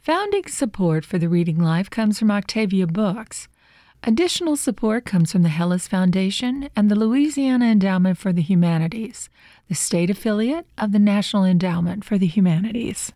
Founding support for the Reading Life comes from Octavia Books. Additional support comes from the Hellas Foundation and the Louisiana Endowment for the Humanities, the state affiliate of the National Endowment for the Humanities.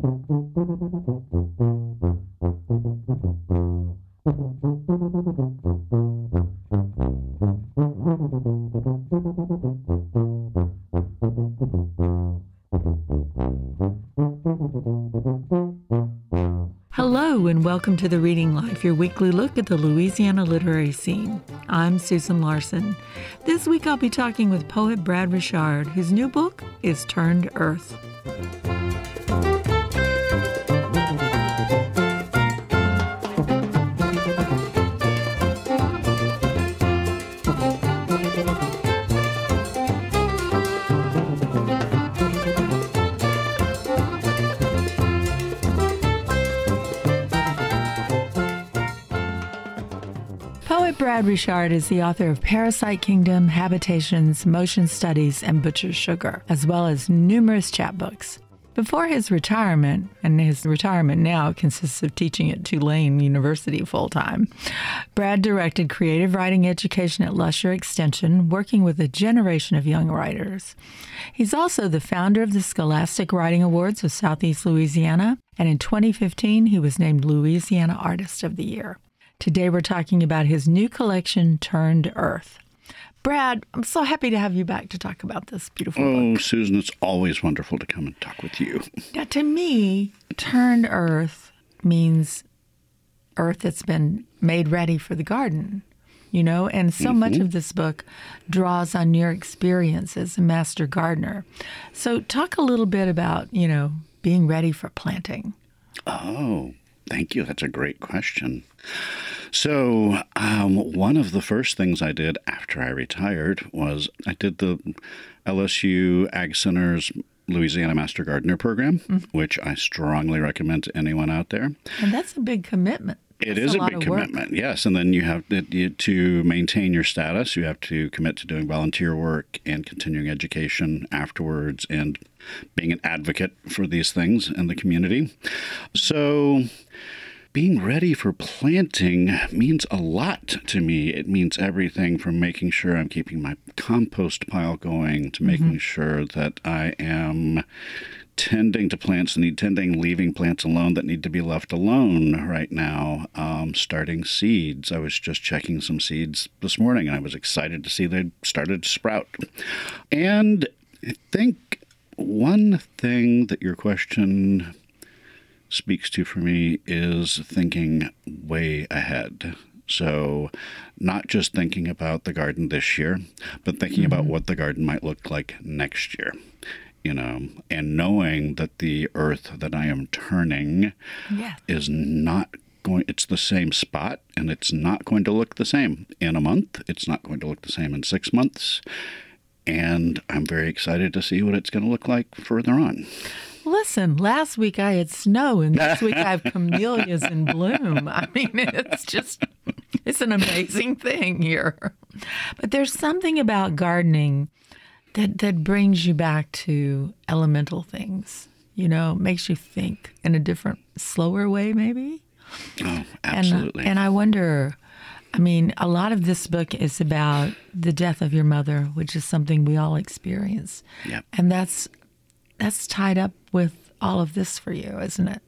Hello and welcome to The Reading Life, your weekly look at the Louisiana literary scene. I'm Susan Larson. This week I'll be talking with poet Brad Richard, whose new book is Turned Earth. Poet Brad Richard is the author of Parasite Kingdom, Habitations, Motion Studies, and Butcher's Sugar, as well as numerous chapbooks. Before his retirement, and his retirement now consists of teaching at Tulane University full-time, Brad directed creative writing education at Lusher Extension, working with a generation of young writers. He's also the founder of the Scholastic Writing Awards of Southeast Louisiana, and in 2015, he was named Louisiana Artist of the Year. Today we're talking about his new collection, Turned Earth. Brad, I'm so happy to have you back to talk about this beautiful book. Oh, Susan, it's always wonderful to come and talk with you. Now, to me, Turned Earth means earth that's been made ready for the garden, you know? And so much of this book draws on your experience as a master gardener. So talk a little bit about, being ready for planting. Oh, thank you. That's a great question. So one of the first things I did after I retired was I did the LSU Ag Center's Louisiana Master Gardener program, which I strongly recommend to anyone out there. And that's a big commitment. It is a big commitment, yes. And then you have to maintain your status. You have to commit to doing volunteer work and continuing education afterwards and being an advocate for these things in the community. So being ready for planting means a lot to me. It means everything from making sure I'm keeping my compost pile going to making sure that I am tending to plants that need tending, leaving plants alone that need to be left alone right now, starting seeds. I was just checking some seeds this morning, and I was excited to see they started to sprout. And I think one thing that your question speaks to for me is thinking way ahead. So not just thinking about the garden this year, but thinking about what the garden might look like next year, and knowing that the earth that I am turning is not going, it's the same spot, and it's not going to look the same in a month. It's not going to look the same in 6 months. And I'm very excited to see what it's going to look like further on. Listen, last week I had snow, and this week I have camellias in bloom. I mean, it's an amazing thing here. But there's something about gardening that brings you back to elemental things, makes you think in a different, slower way, maybe. Oh, absolutely. And I wonder, a lot of this book is about the death of your mother, which is something we all experience. Yep. And that's tied up with all of this for you, isn't it?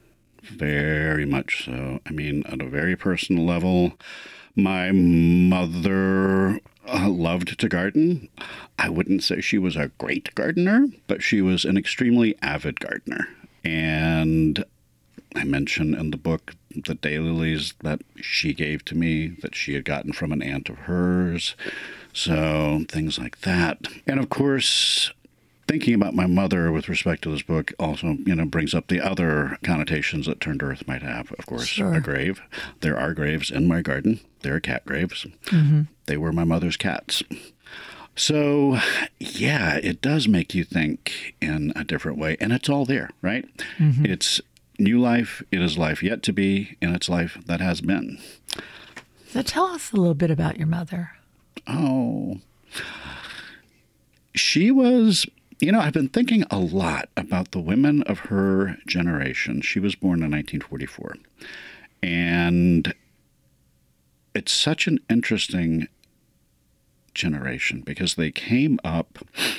Very much so. At a very personal level, my mother loved to garden. I wouldn't say she was a great gardener, but she was an extremely avid gardener. And I mention in the book the daylilies that she gave to me that she had gotten from an aunt of hers. So things like that. And of course, thinking about my mother with respect to this book also, brings up the other connotations that Turned Earth might have. Of course, Sure. A grave. There are graves in my garden. There are cat graves. They were my mother's cats. So, yeah, it does make you think in a different way. And it's all there, right? It's new life. It is life yet to be, and it's life that has been. So tell us a little bit about your mother. Oh, she was I've been thinking a lot about the women of her generation. She was born in 1944. And it's such an interesting generation because they came up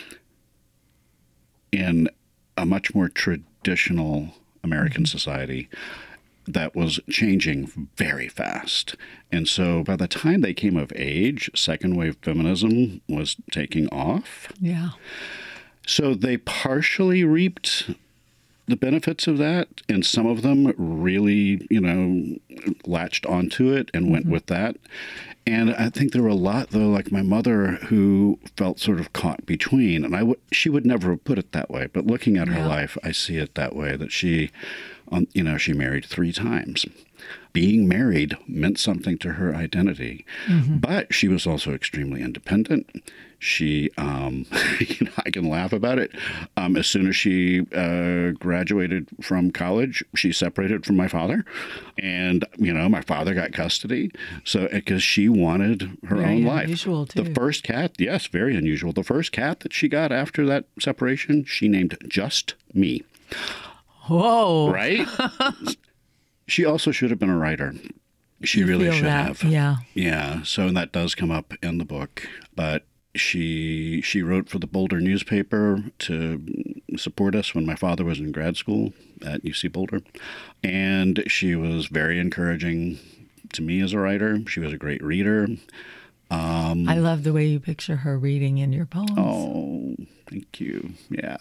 in a much more traditional American society that was changing very fast. And so by the time they came of age, second wave feminism was taking off. Yeah. So they partially reaped the benefits of that, and some of them really, latched onto it and went with that. And I think there were a lot, though, like my mother, who felt sort of caught between. And she would never have put it that way. But looking at her life, I see it that way, that she married 3 times. Being married meant something to her identity. But she was also extremely independent. She, I can laugh about it. As soon as she graduated from college, she separated from my father. And, my father got custody. So, because she wanted her own life. Unusual, too. The first cat, yes, very unusual. The first cat that she got after that separation, she named Just Me. Whoa. Right? She also should have been a writer. She really should have. Yeah. Yeah. So that does come up in the book. But she wrote for the Boulder newspaper to support us when my father was in grad school at UC Boulder. And she was very encouraging to me as a writer. She was a great reader. I love the way you picture her reading in your poems. Oh, thank you. Yeah.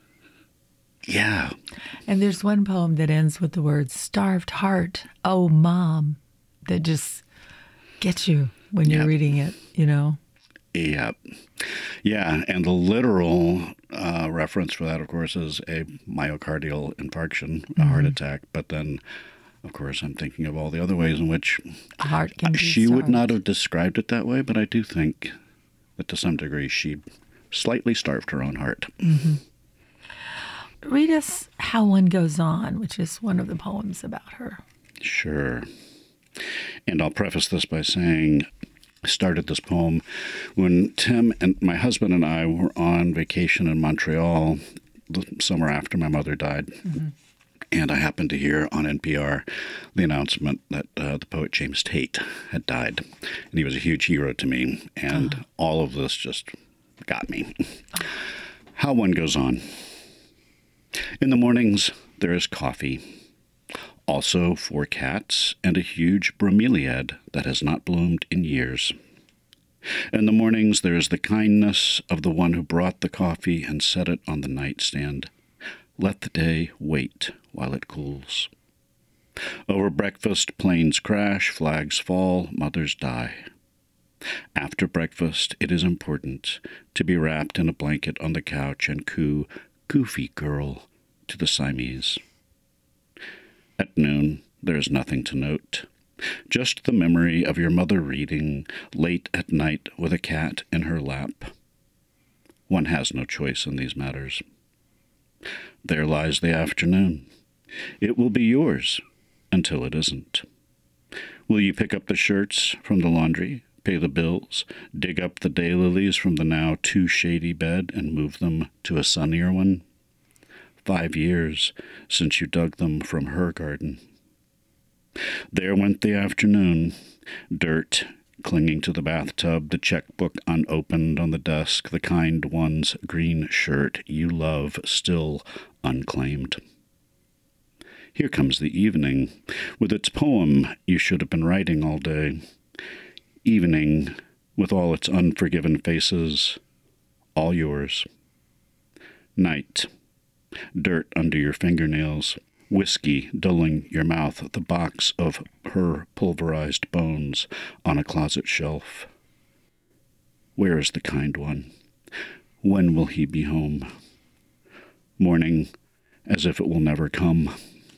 Yeah. And there's one poem that ends with the words, starved heart, oh, mom, that just gets you when you're reading it, Yeah. Yeah. And the literal reference for that, of course, is a myocardial infarction, a heart attack. But then, of course, I'm thinking of all the other ways in which a heart can be she starved. would not have described it that way. But I do think that to some degree she slightly starved her own heart. Read us How One Goes On, which is one of the poems about her. Sure. And I'll preface this by saying I started this poem when Tim and my husband and I were on vacation in Montreal the summer after my mother died. And I happened to hear on NPR the announcement that the poet James Tate had died. And he was a huge hero to me. And all of this just got me. How One Goes On. In the mornings, there is coffee. Also 4 cats and a huge bromeliad that has not bloomed in years. In the mornings, there is the kindness of the one who brought the coffee and set it on the nightstand. Let the day wait while it cools. Over breakfast, planes crash, flags fall, mothers die. After breakfast, it is important to be wrapped in a blanket on the couch and coo, "Goofy girl," to the Siamese. At noon, there is nothing to note. Just the memory of your mother reading late at night with a cat in her lap. One has no choice in these matters. There lies the afternoon. It will be yours until it isn't. Will you pick up the shirts from the laundry, pay the bills, dig up the daylilies from the now too shady bed and move them to a sunnier one? 5 years since you dug them from her garden. There went the afternoon, dirt clinging to the bathtub, the checkbook unopened on the desk, the kind one's green shirt you love still unclaimed. Here comes the evening, with its poem you should have been writing all day. Evening, with all its unforgiven faces, all yours. Night, dirt under your fingernails, whiskey dulling your mouth, the box of her pulverized bones on a closet shelf. Where is the kind one? When will he be home? Morning, as if it will never come.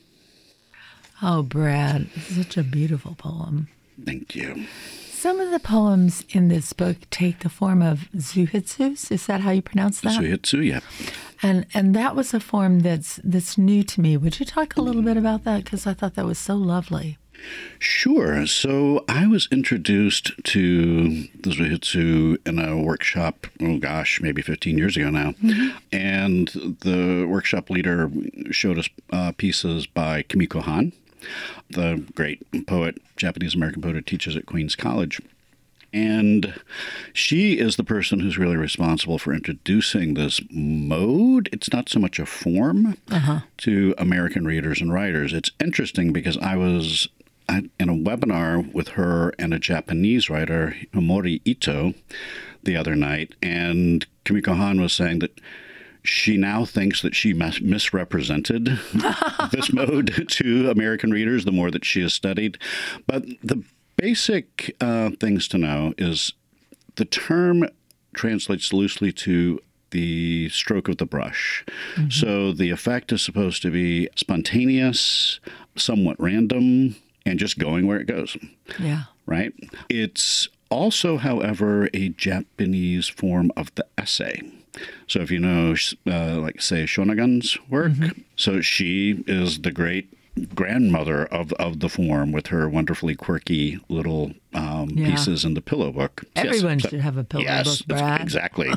Oh, Brad, such a beautiful poem. Thank you. Some of the poems in this book take the form of zuhitsus. Is that how you pronounce that? Zuhitsu, yeah. And that was a form that's new to me. Would you talk a little bit about that? Because I thought that was so lovely. Sure. So I was introduced to the Zuihitsu in a workshop, oh gosh, maybe 15 years ago now. And the workshop leader showed us pieces by Kimiko Han, the great poet, Japanese-American poet who teaches at Queens College. And she is the person who's really responsible for introducing this mode. It's not so much a form to American readers and writers. It's interesting because I was in a webinar with her and a Japanese writer, Homori Ito, the other night, and Kimiko Han was saying that she now thinks that she misrepresented this mode to American readers the more that she has studied. But the basic things to know is the term translates loosely to the stroke of the brush. So the effect is supposed to be spontaneous, somewhat random, and just going where it goes. Yeah. Right? It's also, however, a Japanese form of the essay. So if you know, like, say, Shonagon's work, so she is the great grandmother of the form with her wonderfully quirky little pieces in the pillow book. Everyone should have a pillow book, Brad. Exactly.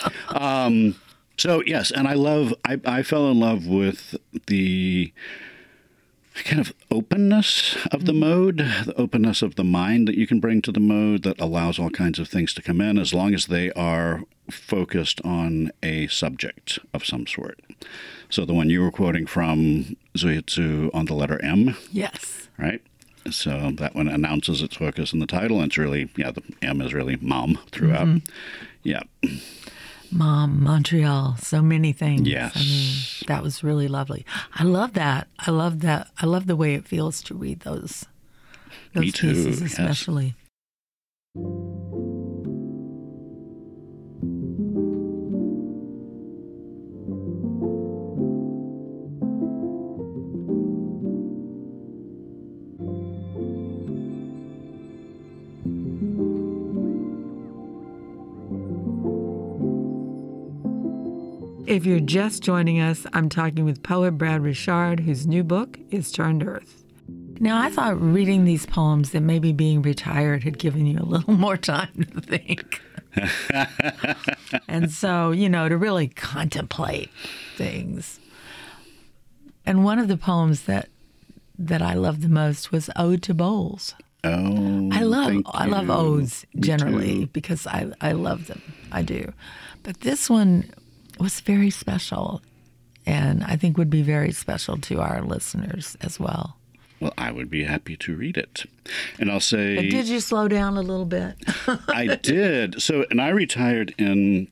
So, yes, and I fell in love with the kind of openness of the mode, the openness of the mind that you can bring to the mode that allows all kinds of things to come in as long as they are focused on a subject of some sort. So the one you were quoting from, Zuihitsu on the letter M. Yes. Right? So that one announces its focus in the title, and it's really, the M is really mom throughout. Yeah. Mom, Montreal, so many things. Yes. I mean, that was really lovely. I love that. I love that. I love the way it feels to read those Me too, pieces, yes. especially. If you're just joining us, I'm talking with poet Brad Richard, whose new book is Turned Earth. Now, I thought reading these poems that maybe being retired had given you a little more time to think. And so, to really contemplate things. And one of the poems that I loved the most was Ode to Bowls. Oh, I love odes generally too. because I love them. I do. But this one was very special, and I think would be very special to our listeners as well. Well, I would be happy to read it. And I'll say... But did you slow down a little bit? I did. So, and I retired in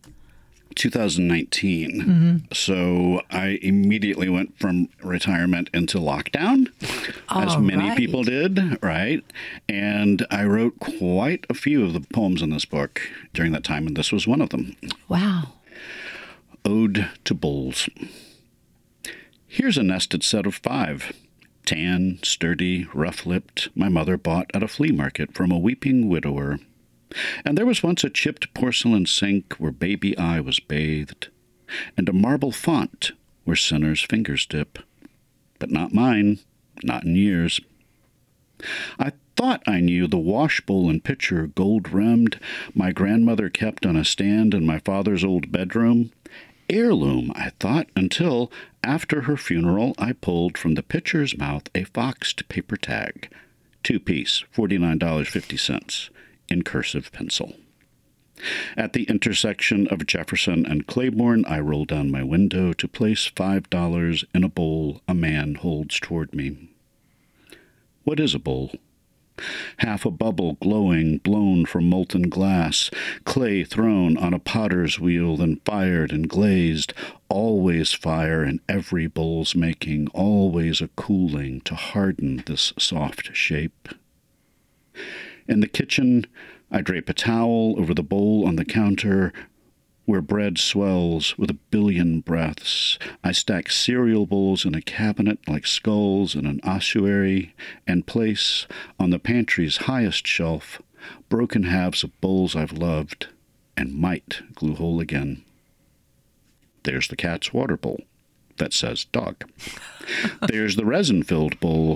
2019. So I immediately went from retirement into lockdown, as many people did, right? And I wrote quite a few of the poems in this book during that time, and this was one of them. Wow. Ode to Bowls. Here's a nested set of 5. Tan, sturdy, rough-lipped, my mother bought at a flea market from a weeping widower. And there was once a chipped porcelain sink where baby eye was bathed, and a marble font where sinners' fingers dip. But not mine, not in years. I thought I knew the washbowl and pitcher, gold-rimmed, my grandmother kept on a stand in my father's old bedroom. Heirloom, I thought, until, after her funeral, I pulled from the pitcher's mouth a foxed paper tag, 2-piece, $49.50, in cursive pencil. At the intersection of Jefferson and Claiborne, I roll down my window to place $5 in a bowl a man holds toward me. What is a bowl? Half a bubble glowing, blown from molten glass, clay thrown on a potter's wheel, then fired and glazed, always fire in every bowl's making, always a cooling to harden this soft shape. In the kitchen, I drape a towel over the bowl on the counter, where bread swells with a billion breaths. I stack cereal bowls in a cabinet like skulls in an ossuary, and place, on the pantry's highest shelf, broken halves of bowls I've loved and might glue whole again. There's the cat's water bowl that says dog. There's the resin-filled bowl that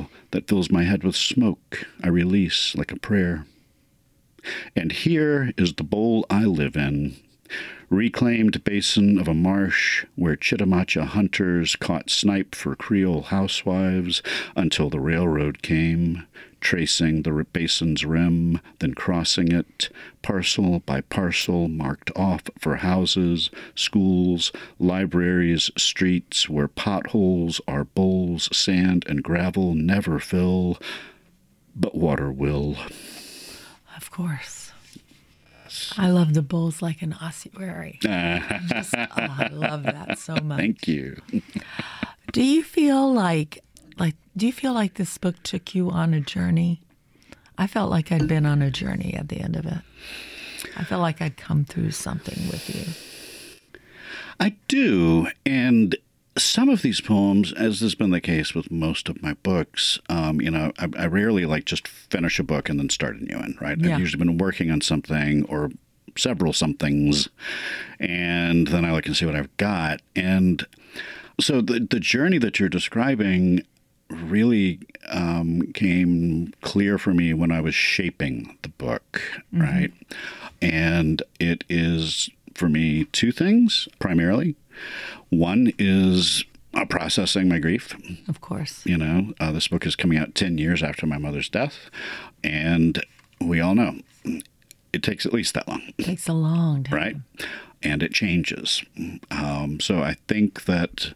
that fills my head with smoke I release like a prayer. And here is the bowl I live in, reclaimed basin of a marsh where Chitimacha hunters caught snipe for Creole housewives until the railroad came, tracing the basin's rim, then crossing it, parcel by parcel marked off for houses, schools, libraries, streets where potholes are bowls sand and gravel never fill, but water will. Of course. I love the bowls like an ossuary. I love that so much. Thank you. Do you feel like this book took you on a journey? I felt like I'd been on a journey at the end of it. I felt like I'd come through something with you. I do, and some of these poems, as has been the case with most of my books, I rarely just finish a book and then start a new one, right? Yeah. I've usually been working on something or several somethings, and then I look and see what I've got. And so the journey that you're describing really came clear for me when I was shaping the book, right? And it is, for me, two things, primarily. One is processing my grief. Of course. This book is coming out 10 years after my mother's death, and we all know it takes at least that long. It takes a long time. Right? And it changes. So I think that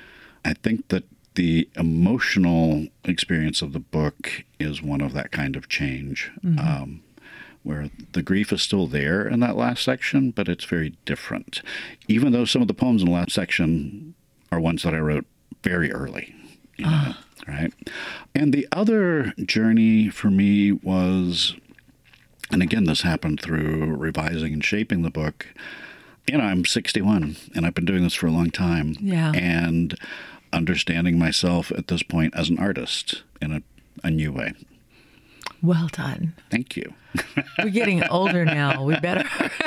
the emotional experience of the book is one of that kind of change, where the grief is still there in that last section, but it's very different. Even though some of the poems in the last section are ones that I wrote very early, right? And the other journey for me was, and again, this happened through revising and shaping the book. I'm 61, and I've been doing this for a long time. Yeah. And understanding myself at this point as an artist in a new way. Well done. Thank you. We're getting older now. We better.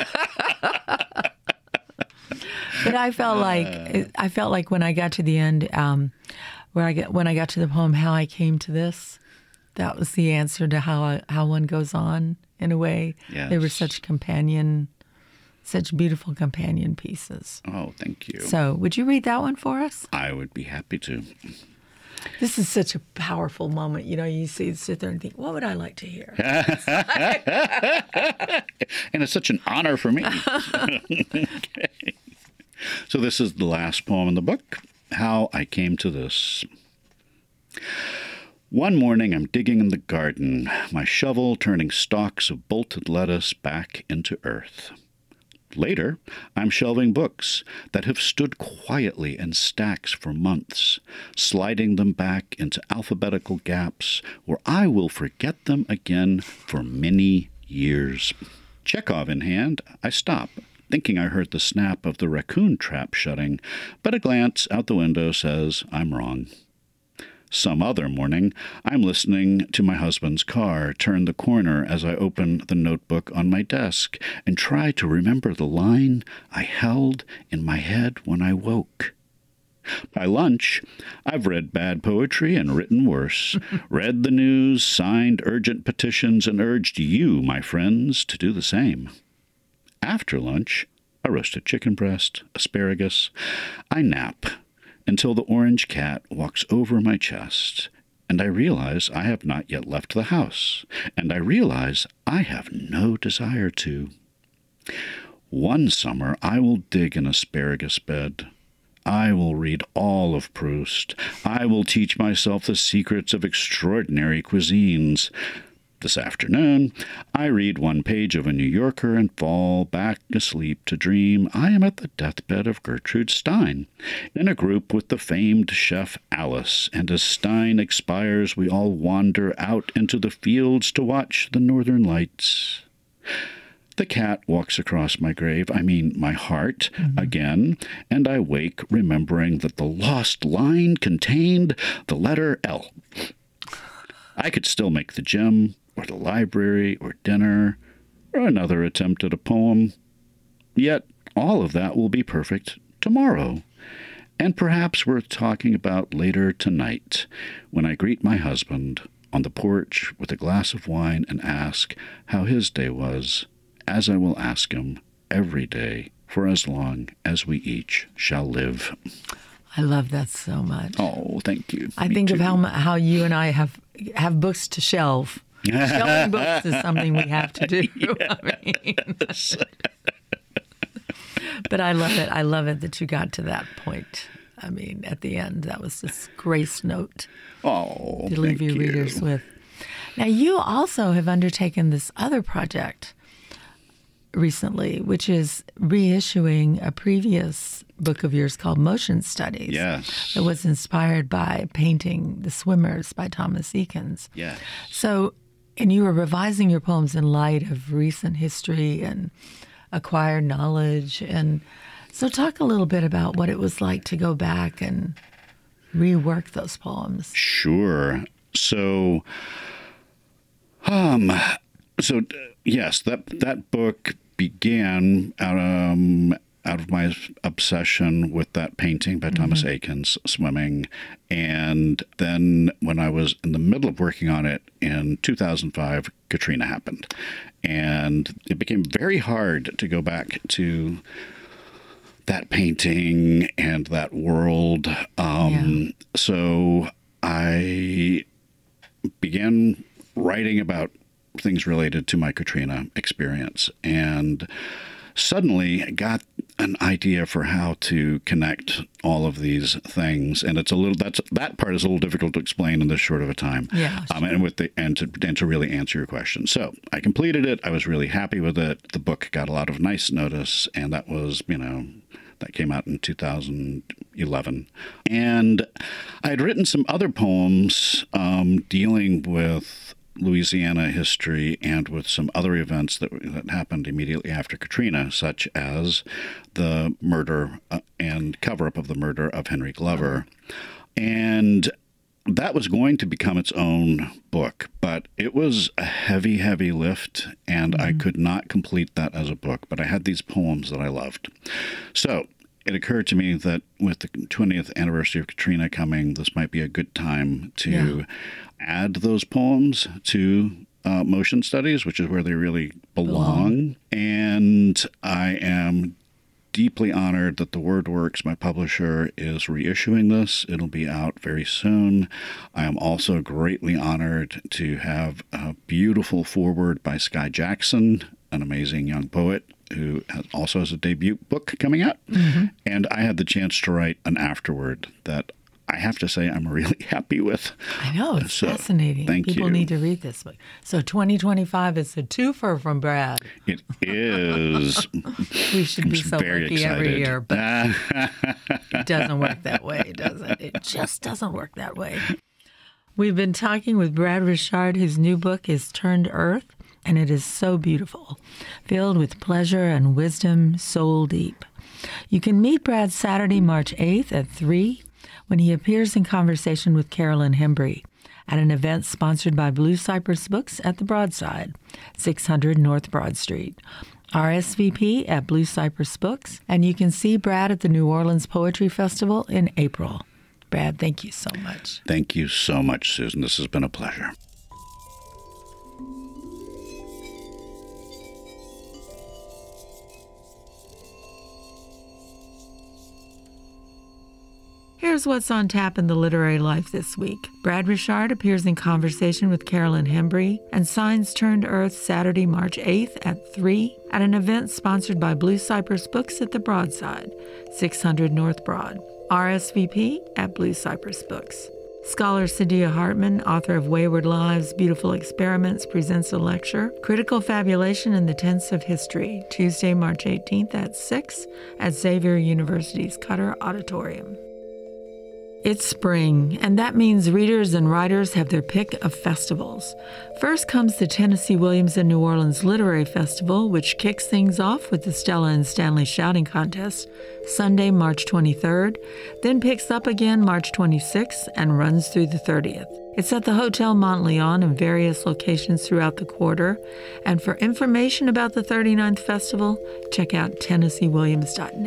But I felt like when I got to the end, when I got to the poem, How I Came to This, that was the answer to how one goes on in a way. Yes. They were such beautiful companion pieces. Oh, thank you. So would you read that one for us? I would be happy to. This is such a powerful moment. You sit there and think, what would I like to hear? And it's such an honor for me. Okay. So this is the last poem in the book, How I Came to This. One morning I'm digging in the garden, my shovel turning stalks of bolted lettuce back into earth. Later, I'm shelving books that have stood quietly in stacks for months, sliding them back into alphabetical gaps where I will forget them again for many years. Chekhov in hand, I stop, thinking I heard the snap of the raccoon trap shutting, but a glance out the window says I'm wrong. Some other morning, I'm listening to my husband's car turn the corner as I open the notebook on my desk and try to remember the line I held in my head when I woke. By lunch, I've read bad poetry and written worse, read the news, signed urgent petitions, and urged you, my friends, to do the same. After lunch, a roasted chicken breast, asparagus. I nap until the orange cat walks over my chest, and I realize I have not yet left the house, and I realize I have no desire to. One summer I will dig an asparagus bed. I will read all of Proust. I will teach myself the secrets of extraordinary cuisines. This afternoon, I read one page of a New Yorker and fall back asleep to dream I am at the deathbed of Gertrude Stein, in a group with the famed chef Alice, and as Stein expires, we all wander out into the fields to watch the northern lights. The cat walks across my grave, my heart, again, and I wake remembering that the lost line contained the letter L. I could still make the gym, or the library, or dinner, or another attempt at a poem. Yet all of that will be perfect tomorrow. and perhaps worth talking about later tonight when I greet my husband on the porch with a glass of wine and ask how his day was, as I will ask him every day for as long as we each shall live. I love that so much. Oh, thank you. I Me think too. of how you and I have books to shelve. Shelving books is something we have to do. Yes. But I love it. I love it that you got to that point. I mean, at the end, that was this grace note Oh, to leave thank your you. readers with. Now, you also have undertaken this other project recently, which is reissuing a previous book of yours called Motion Studies. Yes. It was inspired by painting The Swimmers by Thomas Eakins. Yes. So, and you were revising your poems in light of recent history and acquired knowledge. And so talk a little bit about what it was like to go back and rework those poems. Sure. So, yes, that book began out of my obsession with that painting by Thomas Eakins, Swimming. And then when I was in the middle of working on it in 2005, Katrina happened. And it became very hard to go back to that painting and that world. So I began writing about things related to my Katrina experience, and suddenly got an idea for how to connect all of these things. And that part is a little difficult to explain in this short of a time. Yeah, sure. And to really answer your question. So I completed it. I was really happy with it. The book got a lot of nice notice, and that was, that came out in 2011. And I had written some other poems dealing with Louisiana history and with some other events that happened immediately after Katrina, such as the murder and cover-up of the murder of Henry Glover. And that was going to become its own book, but it was a heavy, heavy lift, and I could not complete that as a book, but I had these poems that I loved. So it occurred to me that with the 20th anniversary of Katrina coming, this might be a good time to add those poems to Motion Studies, which is where they really belong. And I am deeply honored that the WordWorks, my publisher, is reissuing this. It'll be out very soon. I am also greatly honored to have a beautiful foreword by Sky Jackson, an amazing young poet who also has a debut book coming out. And I had the chance to write an afterword that I have to say I'm really happy with. I know, it's fascinating. Thank People you. need to read this book. So 2025 is a twofer from Brad. It is. We should be so very lucky excited. every year, but it doesn't work that way, does it? It just doesn't work that way. We've been talking with Brad Richard, whose new book is Turned Earth, and it is so beautiful, filled with pleasure and wisdom, soul deep. You can meet Brad Saturday, March 8th at 3 when he appears in conversation with Carolyn Hembry at an event sponsored by Blue Cypress Books at the Broadside, 600 North Broad Street. RSVP at Blue Cypress Books, and you can see Brad at the New Orleans Poetry Festival in April. Brad, thank you so much. Thank you so much, Susan. This has been a pleasure. Here's what's on tap in the literary life this week. Brad Richard appears in conversation with Carolyn Hembry and signs Turned Earth Saturday, March 8th at 3 at an event sponsored by Blue Cypress Books at the Broadside, 600 North Broad. RSVP at Blue Cypress Books. Scholar Sadia Hartman, author of Wayward Lives, Beautiful Experiments, presents a lecture, Critical Fabulation in the Tense of History, Tuesday, March 18th at 6 at Xavier University's Cutter Auditorium. It's spring, and that means readers and writers have their pick of festivals. First comes the Tennessee Williams and New Orleans Literary Festival, which kicks things off with the Stella and Stanley Shouting Contest, Sunday, March 23rd, then picks up again March 26th and runs through the 30th. It's at the Hotel Montleon in various locations throughout the quarter, and for information about the 39th Festival, check out TennesseeWilliams.net.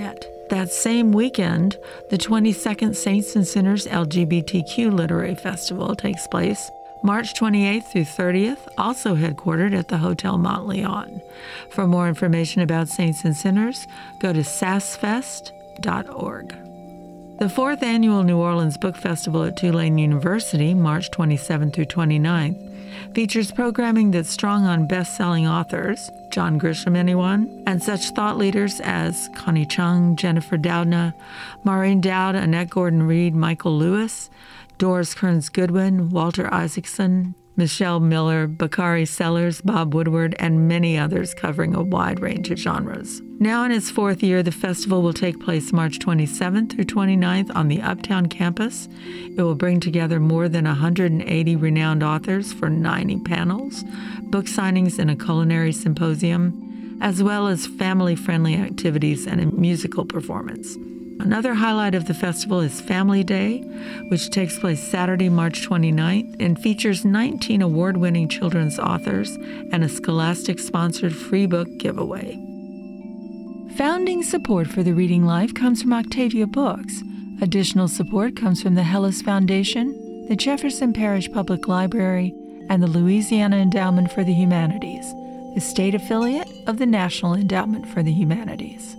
That same weekend, the 22nd Saints and Sinners LGBTQ Literary Festival takes place March 28th through 30th, also headquartered at the Hotel Montleon. For more information about Saints and Sinners, go to sassfest.org. The 4th Annual New Orleans Book Festival at Tulane University, March 27th through 29th, features programming that's strong on best-selling authors, John Grisham, anyone, and such thought leaders as Connie Chung, Jennifer Doudna, Maureen Dowd, Annette Gordon-Reed, Michael Lewis, Doris Kearns Goodwin, Walter Isaacson, Michelle Miller, Bakari Sellers, Bob Woodward, and many others covering a wide range of genres. Now in its 4th year, the festival will take place March 27th through 29th on the Uptown campus. It will bring together more than 180 renowned authors for 90 panels, book signings and a culinary symposium, as well as family-friendly activities and a musical performance. Another highlight of the festival is Family Day, which takes place Saturday, March 29th, and features 19 award-winning children's authors and a Scholastic-sponsored free book giveaway. Founding support for the Reading Life comes from Octavia Books. Additional support comes from the Hellis Foundation, the Jefferson Parish Public Library, and the Louisiana Endowment for the Humanities, the state affiliate of the National Endowment for the Humanities.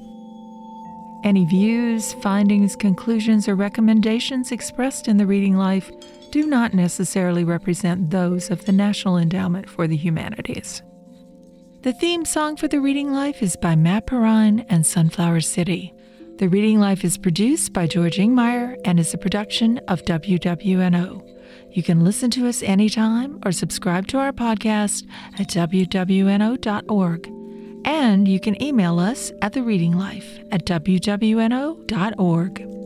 Any views, findings, conclusions, or recommendations expressed in the Reading Life do not necessarily represent those of the National Endowment for the Humanities. The theme song for the Reading Life is by Matt Perrine and Sunflower City. The Reading Life is produced by George Ingmeyer and is a production of WWNO. You can listen to us anytime or subscribe to our podcast at wwno.org. And you can email us at thereadinglife@wwno.org.